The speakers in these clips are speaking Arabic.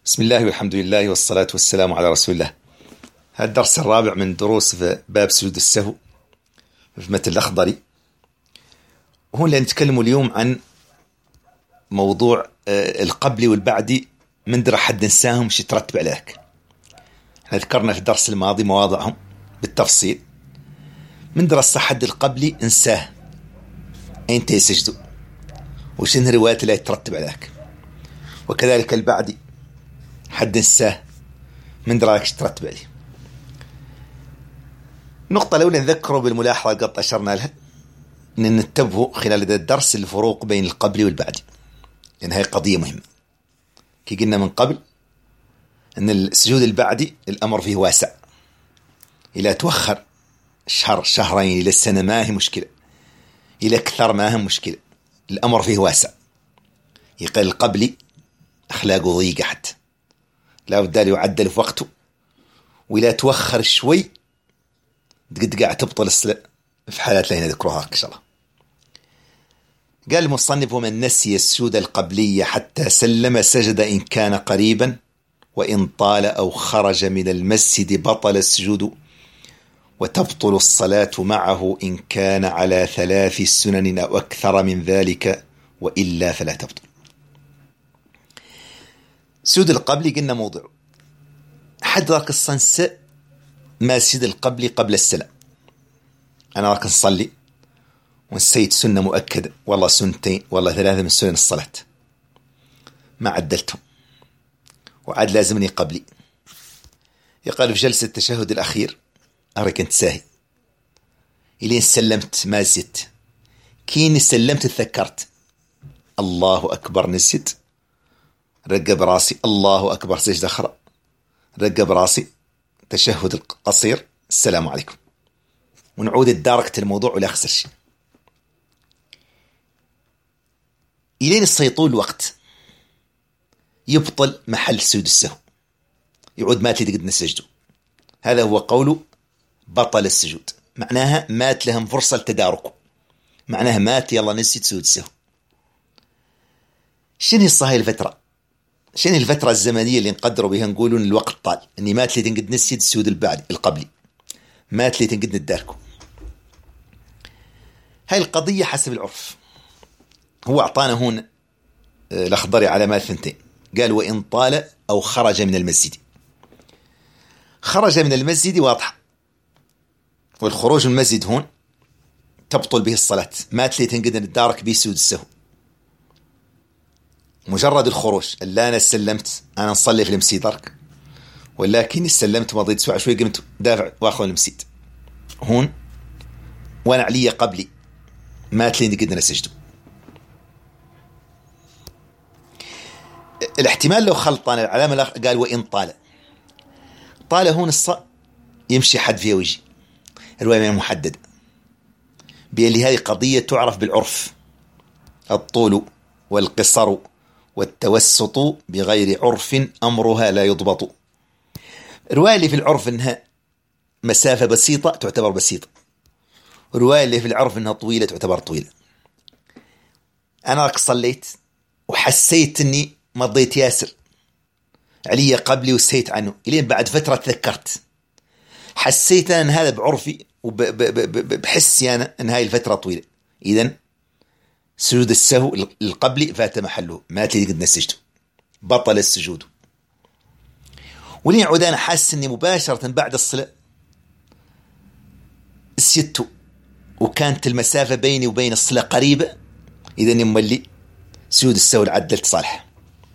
بسم الله والحمد لله والصلاة والسلام على رسول الله. هذا الدرس الرابع من دروس في باب سجود السهو في متن الأخضري. وهون نتكلم اليوم عن موضوع القبلي والبعدي من درى حد نساهم شي ترتب عليك. احنا ذكرنا في الدرس الماضي مواضعهم بالتفصيل. من درى الصحد القبلي انساه أين تيسجدوا وشنه رواية لا يترتب عليك، وكذلك البعدي حد نساه من دراك ترتب عليه. النقطة الأولى نذكره بالملاحظة قد أشرنا لها أن ننتبه خلال هذا الدرس الفروق بين القبلي والبعدي، لأن هي قضية مهمة. كي قلنا من قبل أن السجود البعدي الأمر فيه واسع، إلى توخر شهر شهرين إلى السنة ما هي مشكلة، إلى أكثر ما هي مشكلة، الأمر فيه واسع. يقال القبلي أخلاقه ضيقة حتى لا بد يعدل في وقته، ولا توخر شوي قد قاعد تبطل الصلاة في حالات لا نذكرها إن شاء الله. قال المصنف: ومن نسي السجود القبلية حتى سلم سجد إن كان قريبا، وإن طال أو خرج من المسجد بطل السجود، وتبطل الصلاة معه إن كان على 3 سنن أو أكثر من ذلك، وإلا فلا تبطل. سجود القبلي قلنا موضوع حد راك الصنس ما سجد القبلي قبل السلام. أنا راك نصلي ونسيت سنة مؤكدة، والله سنتين والله 3 من سنن الصلاة، ما عدلتهم وعاد لازمني قبلي. يقال في جلسة التشهد الأخير أراك أنت ساهي إلين سلمت ما زدت، كيني سلمت تذكرت الله أكبر نسيت، رقب راسي الله أكبر سجدة أخرى، رقب راسي تشهد القصير السلام عليكم، ونعود الداركة الموضوع ولا أخسر شيء. إلين السيطول الوقت يبطل محل سجود السهو، يعود مات لي تقدر نسجده. هذا هو قوله بطل السجود، معناها مات لهم فرصة لتداركه، معناها مات يلا نسيت سجود السهو. شنو الصهاي الفترة؟ شنو الفترة الزمنية اللي نقدروا بها نقولون الوقت طال؟ اني مات لي تنقد نسيت السجود القبلي، مات لي تنقد نداركه. هاي القضية حسب العرف. هو أعطانا هون الأخضري علامات 2، قال وإن طال أو خرج من المسجد. خرج من المسجد واضحة، والخروج من المسجد هون تبطل به الصلاة، مات لي تنقد ندارك به سجود السهو. مجرد الخروج، لا أنا سلمت أنا نصلي في المسجد درك، ولكن سلمت مضيت سواء شوي قمت دافع واخذ المسجد هون وانا علي قبلي، مات لي قدنا سجده. الاحتمال لو خلطان العلامة قال وإن طال، طال هون يمشي حد فيها ويجي الرواية محددة بأن هذه قضية تعرف بالعرف، الطول والقصر والتوسط بغير عرف أمرها لا يضبط. الرواية اللي في العرف إنها مسافة بسيطة تعتبر بسيطة، الرواية اللي في العرف إنها طويلة تعتبر طويلة. أنا صليت وحسيت إني مضيت ياسر علي قبلي وسيت عنه، إلين بعد فترة تذكرت، حسيت أن هذا بعرفي وبحسي أنا أن هاي الفترة طويلة، إذن سجود السهو القبلي فات محله، مات لي قد سجده، بطل السجود. ولين يعود أنا حاسس أني مباشرة بعد الصلاة سجدت وكانت المسافة بيني وبين الصلاة قريبة، إذن يملي سجود السهو العدلت صالح.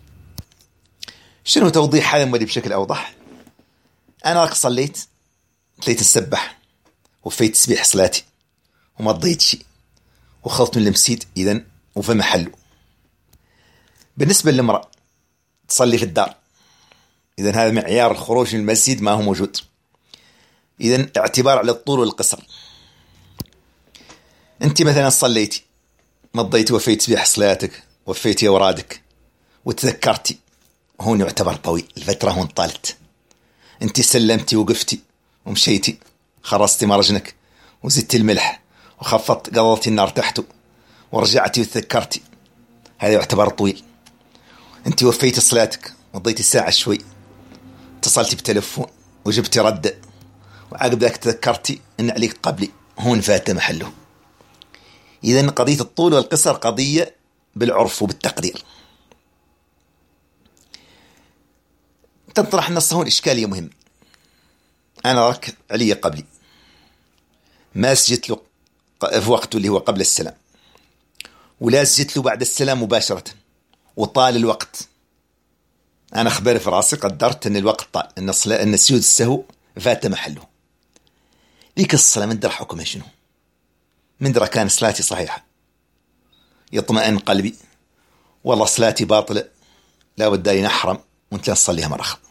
شنو توضيح هذا مولي بشكل أوضح؟ أنا راك صليت تليت السبح وفيت تسبيح صلاتي وما ضيت شيء وخلط من المسيد، إذن وفي محله. بالنسبة للمرأة تصلي في الدار، إذن هذا معيار الخروج من المسجد ما هو موجود، إذن اعتبار على الطول والقصر. أنت مثلا صليتي مضيتي وفيت تسبيح صلاتك وفيتي أورادك وتذكرتي، هون يعتبر طويل، الفترة هون طالت. أنت سلمتي وقفتي ومشيتي خرصتي مرجنك وزدتي الملح وخفضت قضلتي النار تحته ورجعتي وتذكرتي، هذا يعتبر طويل. أنت وفيت صلاتك مضيتي ساعة شوي، اتصلتي بتلفون وجبتي رد، وعقب ذاك تذكرتي ان عليك قبلي، هون فات محله. اذا قضية الطول والقصر قضية بالعرف وبالتقدير. تطرح النص هون إشكالية مهمة. أنا رك علي قبلي، ما سجدت له في وقته اللي هو قبل السلام، ولا سجدت له بعد السلام مباشرة، وطال الوقت. أنا خبر في راسي، قدرت أن الوقت طال، أن سجود السهو فات محله. ذيك الصلاة من درى حكمها شنو؟ من درى كان صلاتي صحيحة، يطمئن قلبي، والله صلاتي باطلة، لا بد لي نحرم وانت نصليها مرة أخرى.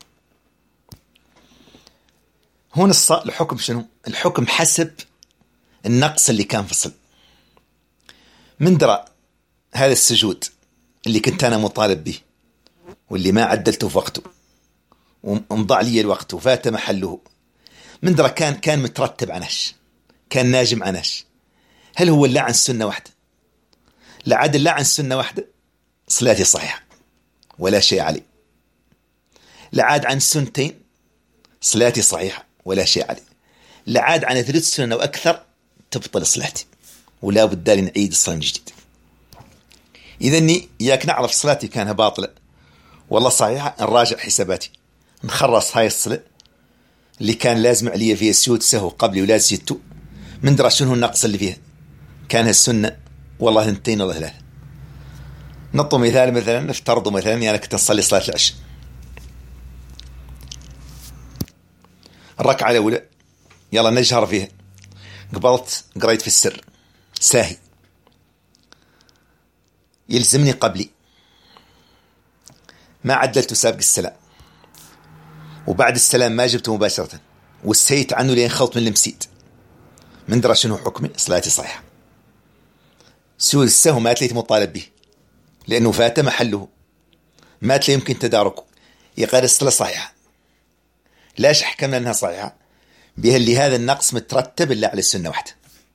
هون الحكم شنو؟ الحكم حسب النقص اللي كان في الصلاة. من درى هذا السجود اللي كنت أنا مطالب به واللي ما عدلته في وقته ومضى لي الوقت وفات محله، من درى كان مترتب عناش، كان ناجم عناش. هل هو لا عن سنة واحدة؟ لا عاد لا عن سنة واحدة صلاتي صحيحة ولا شيء علي. لا عاد عن سنتين صلاتي صحيحة ولا شيء علي. لا عاد عن 3 سنن أو أكثر تبطل صلاتي، ولا بد لي نعيد الصلاة من جديد. إذني إياك نعرف صلاتي كانها باطلة والله صحيحة، نراجع حساباتي، نخرص هاي الصلاة اللي كان لازم علي فيها سجود سهو قبلي ولا زدته، من درى شنو النقص اللي فيها، كانها السنة والله 2 ولا 3. نطو مثلا نفترض مثلا أنا كنت أصلي صلاة العشاء، الركعة الأولى يلا نجهر فيها، قبلت قريت في السر ساهي، يلزمني قبلي، ما عدلت سابق السلام، وبعد السلام ما جبته مباشرة، والسيت عنه لين خلط من المسيد، من درى شنو حكمي؟ صلاتي صحيحة. سجود السهو ما تليت مطالب به لأنه فات محله، ما تلي يمكن تداركه، يقال الصلاة صحيحة. لاش حكمنا أنها صحيحة؟ بها اللي هذا النقص مترتب إلا على السنة واحدة.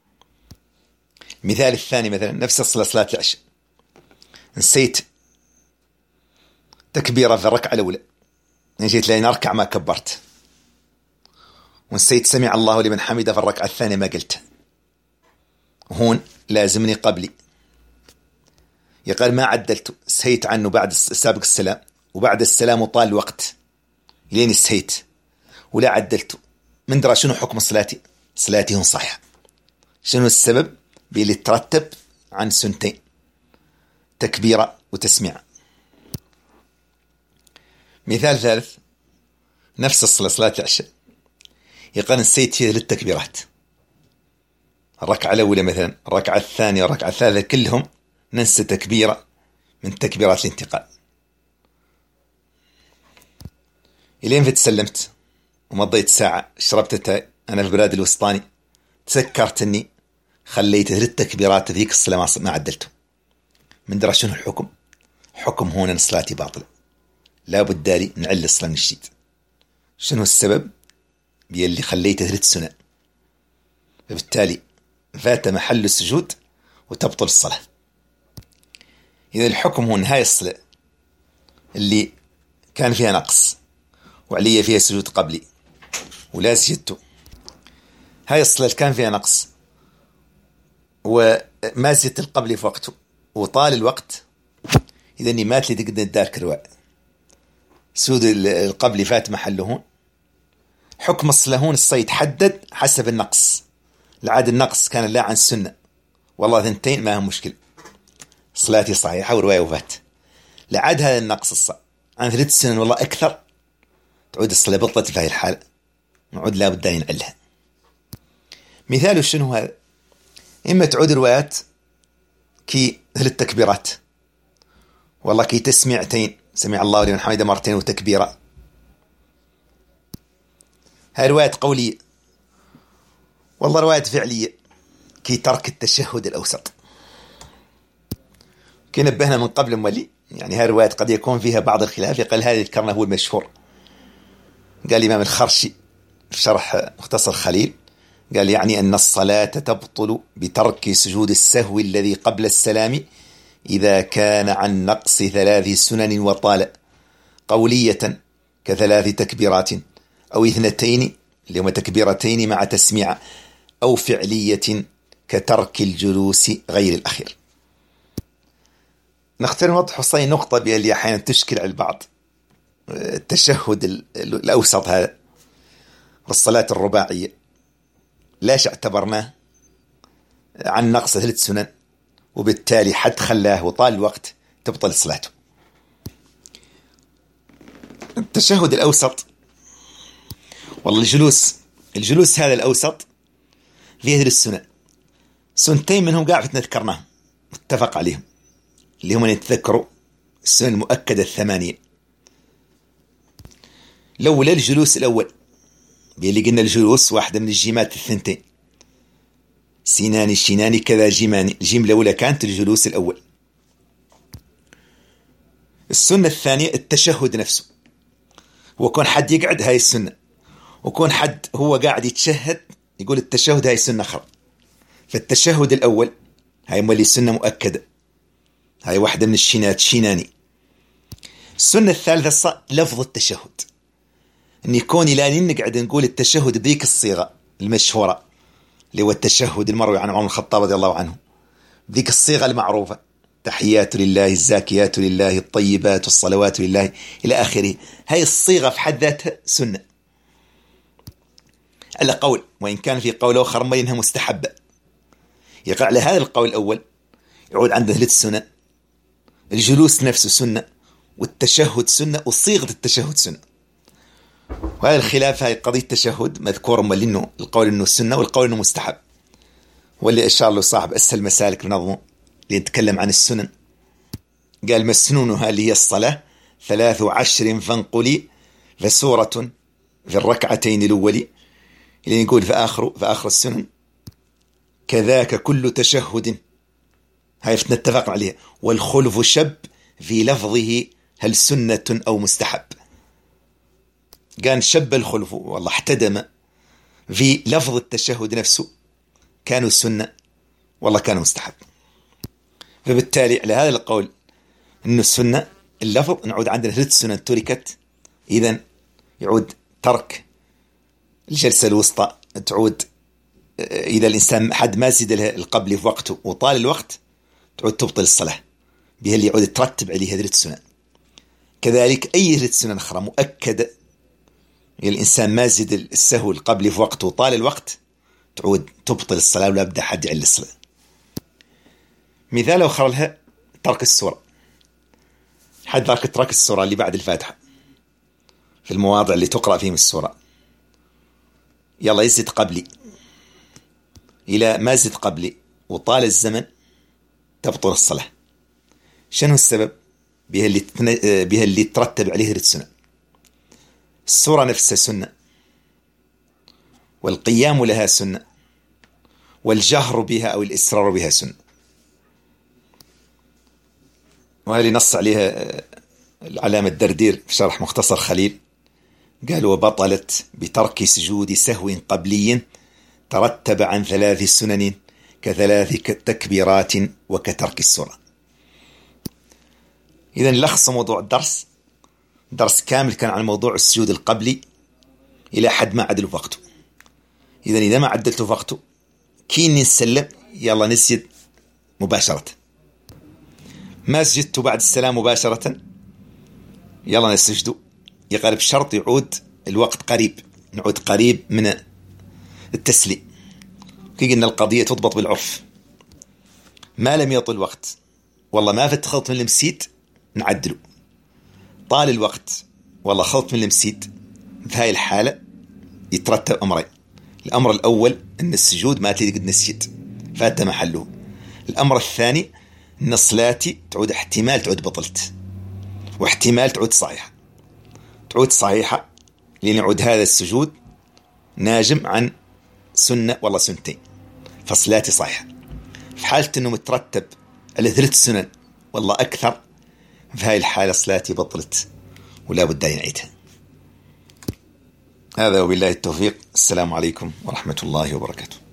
مثال الثاني مثلا نفس الصلاة، صلاة العشاء، نسيت تكبيرة في الركعة الأولى، نجيت لين أركع ما كبرت، ونسيت سمع الله لمن حمده في الركعة الثانية ما قلت، هون لازمني قبلي، يقال ما عدلته، سهيت عنه بعد سابق السلام، وبعد السلام وطال الوقت لين سهيت ولا عدلته، من درى شنو حكم صلاتي؟ صلاتي هون صحيحة. شنو السبب؟ بيلي ترتب عن سنتين، تكبيرة وتسميع. مثال ثالث نفس الصلاة، صلاة العشاء، يقال نسيت فيها 3 تكبيرات، الركعة الأولى مثلا، الركعة الثانية والركعة الثالثة كلهم ننسى تكبيرة من تكبيرات الانتقال، إلين فتسلمت ومضيت ساعة، شربت التاي أنا في البلاد الوسطاني، تذكرت أني خليت 3 تكبيرات ذيك الصلاة ما عدلته، من درى شنو الحكم؟ حكم هون أن صلاتي باطلة، لا بد لي نعل الصلاة من جديد. شنو السبب؟ بيلي خليت 3 سنن، فبالتالي فات محل السجود وتبطل الصلاة. إذا الحكم هو نهاية الصلاة اللي كان فيها نقص وعلي فيها سجود قبلي ولا سجدته، هاي الصلاة اللي كان فيها نقص وما زدت القبلي في وقته وطال الوقت، إذا إني مات لي تقدر تدارك الرواء، سجود القبلي فات محله هون. حكم الصلاة هون الصيد حدد حسب النقص، العاد النقص كان لا عن السنة والله 2 ما هم مشكلة، صلاتي صحيحة ورواية وفات. لعاد هذا النقص الصلاة عن 3 سنين والله أكثر، تعود الصلاة بطلت في هذه الحالة، نعود لا بد نعلها. مثال شنو هذا؟ إما تعود روايات كي 3 تكبيرات، والله كي تسميعتين، سمع الله لمن حمده مرتين وتكبيرة، هاي روايات قولية. والله روايات فعلية كي ترك التشهد الأوسط، كي نبهنا من قبل مولي، يعني هاي روايات قد يكون فيها بعض الخلاف، قال هذا ذكرنا هو المشهور. قال الإمام الخرشي في شرح مختصر خليل، قال يعني أن الصلاة تبطل بترك سجود السهو الذي قبل السلام إذا كان عن نقص 3 سنن وطال، قولية كثلاث تكبيرات، أو 2 اللي هما تكبيرتين مع تسميع، أو فعلية كترك الجلوس غير الأخير. نختار نوضح حصين نقطة بها اللي أحيانا تشكل على البعض. التشهد الأوسط هذا والصلاة الرباعية لاش اعتبرناه عن نقص 3 سنن، وبالتالي حد خلاه وطال الوقت تبطل صلاته. التشهد الأوسط والله الجلوس هذا الأوسط فيه 3 سنن، 2 منهم قاعد ذكرناهم متفق عليهم، اللي هم يتذكروا السنن المؤكدة 8. الأول الجلوس الأول، اللي قلنا الجلوس واحدة من الجيمات 2، سيناني شيناني كذا جيماني، الجيم الأولى كانت الجلوس الأول. السنة الثانية التشهد نفسه، وكون حد يقعد هاي السنة، وكون حد هو قاعد يتشهد يقول التشهد هاي سنة أخرى. فالتشهد الأول هاي مولي سنة مؤكدة، هاي واحدة من الشينات شيناني. السنة الثالثة لفظ التشهد، أن يكون إلى أن نقعد نقول التشهد بذيك الصيغة المشهورة اللي هو التشهد المروي عن عمر بن الخطاب رضي الله عنه، بذيك الصيغة المعروفة، تحيات لله، الزاكيات لله، الطيبات، الصلوات لله إلى آخره. هاي الصيغة في حد ذاتها سنة، على قول، وإن كان في قول آخر ما إنها مستحبة. يقع على هذا القول الأول يعود عنده 3 سنن، الجلوس نفسه سنة، والتشهد سنة، وصيغة التشهد سنة. وهذا الخلاف، هاي قضية التشهد مذكور إنه القول إنه سنة والقول إنه مستحب، واللي أشار له صاحب أسهل مسالك بنظمه ليتكلم عن السنن. قال مسنونها اللي هي الصلاة 13 فانقلي فسورة في الركعتين الأولي، اللي يقول في آخر السنن كذاك كل تشهد، هاي نتفق عليها. والخلف شب في لفظه هل سنة أو مستحب. كان شب الخلف والله احتدم في لفظ التشهد نفسه، كانوا سنة والله كانوا مستحب. فبالتالي على هذا القول إنه السنة اللفظ، نعود عندنا 3 سنن تركت، إذن يعود ترك الجلسة الوسطى، تعود إذا الإنسان حد ما زيد القبل في وقته وطال الوقت تعود تبطل الصلاة بها، اللي يعود يترتب عليها 3 سنن. كذلك أي 3 سنن أخرى مؤكدة، الإنسان ما زيد السهو القبل في وقته وطال الوقت تعود تبطل الصلاة ولا بدأ حد يعل الصلاة. مثال آخر لها ترك السورة، حد ذاك ترك السورة اللي بعد الفاتحة في المواضع اللي تقرأ فيهم السورة، يلا يزيد قبلي إلى ما زد قبلي وطال الزمن تبطل الصلاة. شنو السبب؟ بها اللي ترتب عليه 3 سنة. السورة نفسها سنة، والقيام لها سنة، والجهر بها أو الإسرار بها سنة. وهذه نص عليها العلامة الدردير في شرح مختصر خليل، قال وبطلت بترك سجود سهو قبلي ترتب عن 3 سنن ك3 تكبيرات وكترك السورة. إذن لخص موضوع الدرس، درس كامل كان عن موضوع السجود القبلي إلى حد ما عدل وقته. إذن إذا ما عدلت وقته كين نسلم يلا نسجد مباشرة، ما سجدت بعد السلام مباشرة يلا نسجد، يقرب شرط يعود الوقت قريب، نعود قريب من التسليم. كي قلنا القضية تضبط بالعرف، ما لم يطل الوقت والله ما فت خلط من المسيد نعدله، طال الوقت والله خلط من المسيد، في هاي الحالة يترتب أمرين. الأمر الأول أن السجود ما تريد قد نسجد فات محله. الأمر الثاني أن صلاتي تعود احتمال تعود بطلت، واحتمال تعود صحيحة. تعود صحيحة لأن يعود هذا السجود ناجم عن سنة والله سنتين، فصلاتي صحيحة. في حالة أنه مترتب على 3 سنن والله أكثر، في هاي الحالة صلاتي بطلت ولا بد أن نعيدها. هذا وبالله التوفيق. السلام عليكم ورحمة الله وبركاته.